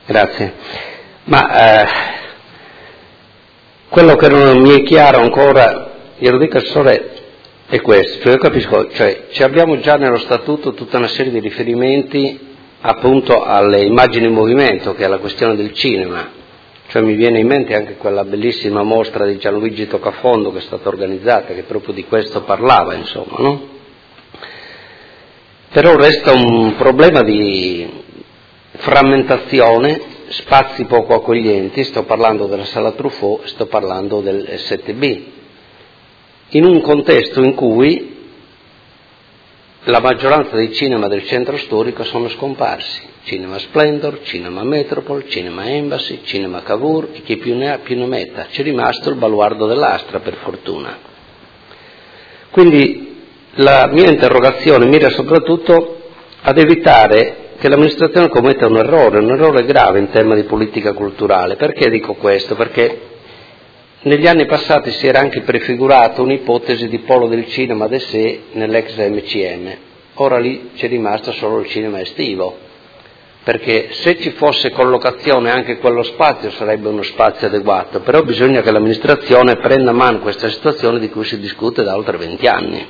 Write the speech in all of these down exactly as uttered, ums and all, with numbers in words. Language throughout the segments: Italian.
Grazie. Ma eh, quello che non mi è chiaro ancora, glielo dico al Sole, è questo. Cioè io capisco, cioè ci abbiamo già nello Statuto tutta una serie di riferimenti appunto alle immagini in movimento, che è la questione del cinema. Cioè mi viene in mente anche quella bellissima mostra di Gianluigi Toccafondo che è stata organizzata, che proprio di questo parlava, insomma, no? Però resta un problema di frammentazione, spazi poco accoglienti, sto parlando della Sala Truffaut, sto parlando del sette B, in un contesto in cui la maggioranza dei cinema del centro storico sono scomparsi. Cinema Splendor, Cinema Metropol, Cinema Embassy, Cinema Cavour, e chi più ne ha più ne metta. C'è rimasto il baluardo dell'Astra, per fortuna. Quindi la mia interrogazione mira soprattutto ad evitare che l'amministrazione commetta un errore, un errore grave in tema di politica culturale. Perché dico questo? Perché negli anni passati si era anche prefigurato un'ipotesi di polo del cinema de sé nell'ex M C M. Ora lì c'è rimasto solo il cinema estivo, perché se ci fosse collocazione anche quello spazio sarebbe uno spazio adeguato, però bisogna che l'amministrazione prenda a mano questa situazione di cui si discute da oltre venti anni.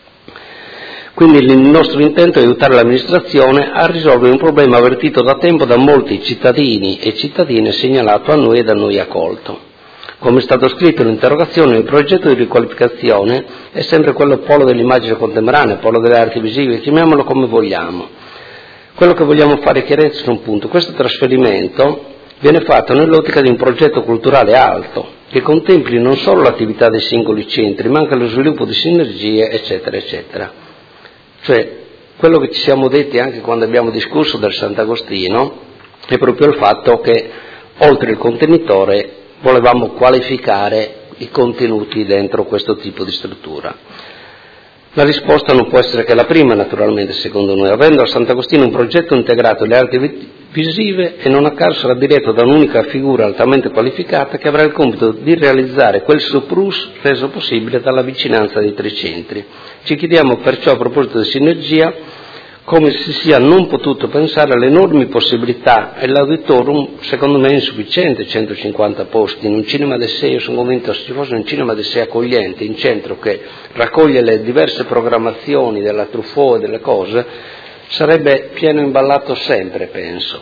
Quindi il nostro intento è aiutare l'amministrazione a risolvere un problema avvertito da tempo da molti cittadini e cittadine, segnalato a noi e da noi accolto. Come è stato scritto nell'interrogazione, il progetto di riqualificazione è sempre quello polo dell'immagine contemporanea, polo delle arti visive, chiamiamolo come vogliamo. Quello che vogliamo fare è chiarezza su un punto: questo trasferimento viene fatto nell'ottica di un progetto culturale alto, che contempli non solo l'attività dei singoli centri, ma anche lo sviluppo di sinergie, eccetera, eccetera. Cioè, quello che ci siamo detti anche quando abbiamo discusso del Sant'Agostino è proprio il fatto che, oltre il contenitore, volevamo qualificare i contenuti dentro questo tipo di struttura. La risposta non può essere che la prima, naturalmente, secondo noi. Avendo a Sant'Agostino un progetto integrato alle arti visive, e non a caso sarà diretto da un'unica figura altamente qualificata che avrà il compito di realizzare quel surplus reso possibile dalla vicinanza dei tre centri. Ci chiediamo perciò, a proposito di sinergia, come si sia non potuto pensare alle enormi possibilità, e l'auditorium secondo me è insufficiente, centocinquanta posti, in un cinema de sé. Io sono convinto che se ci fosse un cinema de sé accogliente in centro che raccoglie le diverse programmazioni della Truffaut e delle cose, sarebbe pieno imballato sempre, penso,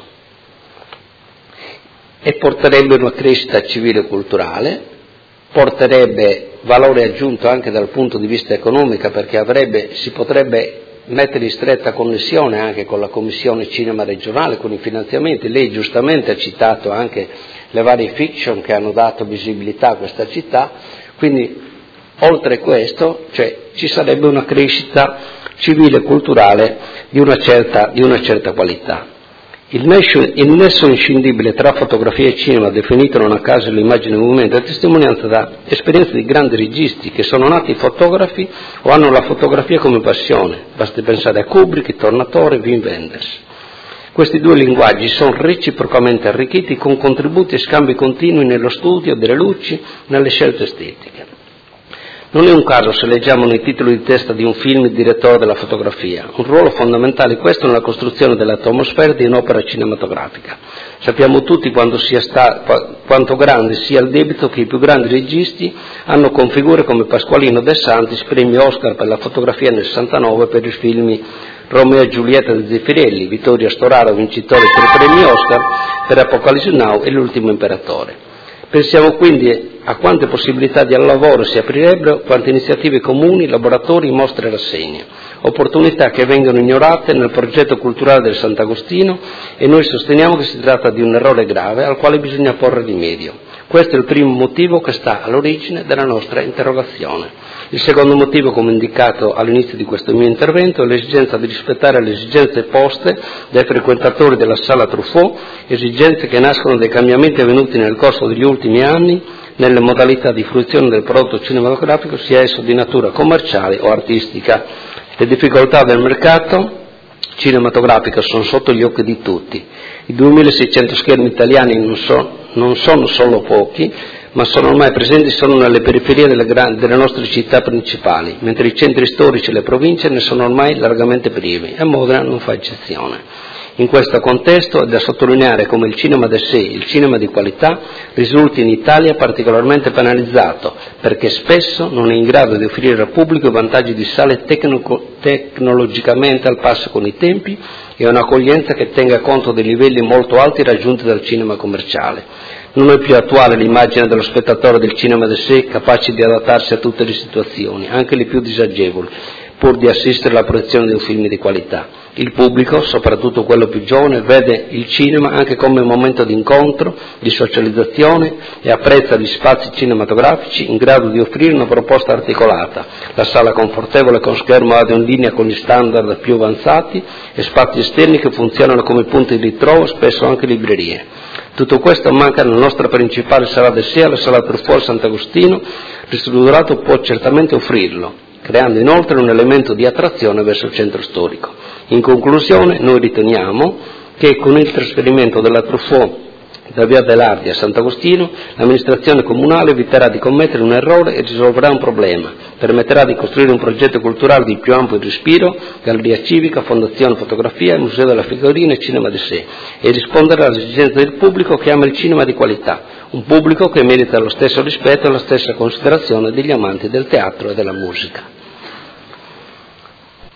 e porterebbe una crescita civile e culturale, porterebbe valore aggiunto anche dal punto di vista economico, perché avrebbe, si potrebbe mettere in stretta connessione anche con la Commissione Cinema regionale, con i finanziamenti. Lei giustamente ha citato anche le varie fiction che hanno dato visibilità a questa città, quindi oltre questo, cioè, ci sarebbe una crescita civile e culturale di una certa, di una certa qualità. Il nesso, il nesso inscindibile tra fotografia e cinema, definito non a caso l'immagine in movimento, è testimonianza da esperienze di grandi registi che sono nati fotografi o hanno la fotografia come passione. Basti pensare a Kubrick, Tornatore, Wim Wenders. Questi due linguaggi sono reciprocamente arricchiti con contributi e scambi continui nello studio delle luci, nelle scelte estetiche. Non è un caso se leggiamo nei titoli di testa di un film il direttore della fotografia, un ruolo fondamentale questo nella costruzione dell'atmosfera di un'opera cinematografica. Sappiamo tutti quanto, sia sta, quanto grande sia il debito che i più grandi registi hanno con figure come Pasqualino De Santis, premio Oscar per la fotografia nel sessantanove per i film Romeo e Giulietta di Zeffirelli, Vittorio Storaro, vincitore per i premi Oscar per Apocalisse Now e L'ultimo imperatore. Pensiamo quindi a quante possibilità di lavoro si aprirebbero, quante iniziative comuni, laboratori, mostre e rassegne, opportunità che vengono ignorate nel progetto culturale del Sant'Agostino, e noi sosteniamo che si tratta di un errore grave al quale bisogna porre rimedio. Questo è il primo motivo che sta all'origine della nostra interrogazione. Il secondo motivo, come indicato all'inizio di questo mio intervento, è l'esigenza di rispettare le esigenze poste dai frequentatori della Sala Truffaut, esigenze che nascono dai cambiamenti avvenuti nel corso degli ultimi anni nelle modalità di fruizione del prodotto cinematografico, sia esso di natura commerciale o artistica. Le difficoltà del mercato cinematografico sono sotto gli occhi di tutti. I duemilaseicento schermi italiani non, so, non sono solo pochi, ma sono ormai presenti solo nelle periferie delle, grandi, delle nostre città principali, mentre i centri storici e le province ne sono ormai largamente privi, e Modena non fa eccezione. In questo contesto è da sottolineare come il cinema de sé, il cinema di qualità, risulti in Italia particolarmente penalizzato, perché spesso non è in grado di offrire al pubblico i vantaggi di sale tecno- tecnologicamente al passo con i tempi e un'accoglienza che tenga conto dei livelli molto alti raggiunti dal cinema commerciale. Non è più attuale l'immagine dello spettatore del cinema de sé, capace di adattarsi a tutte le situazioni, anche le più disagevoli, pur di assistere alla proiezione di un film di qualità. Il pubblico, soprattutto quello più giovane, vede il cinema anche come un momento di incontro, di socializzazione e apprezza gli spazi cinematografici in grado di offrire una proposta articolata, la sala confortevole con schermo audio in linea con gli standard più avanzati e spazi esterni che funzionano come punti di ritrovo, spesso anche librerie. Tutto questo manca nella nostra principale sala de sé, la sala Truffaut Sant'Agostino, ristrutturato può certamente offrirlo, creando inoltre un elemento di attrazione verso il centro storico. In conclusione, noi riteniamo che con il trasferimento della Truffaut da Via Belardi a Sant'Agostino, l'amministrazione comunale eviterà di commettere un errore e risolverà un problema, permetterà di costruire un progetto culturale di più ampio respiro, galleria civica, fondazione fotografia, museo della figurina e cinema di sé, e risponderà alle esigenze del pubblico che ama il cinema di qualità, un pubblico che merita lo stesso rispetto e la stessa considerazione degli amanti del teatro e della musica.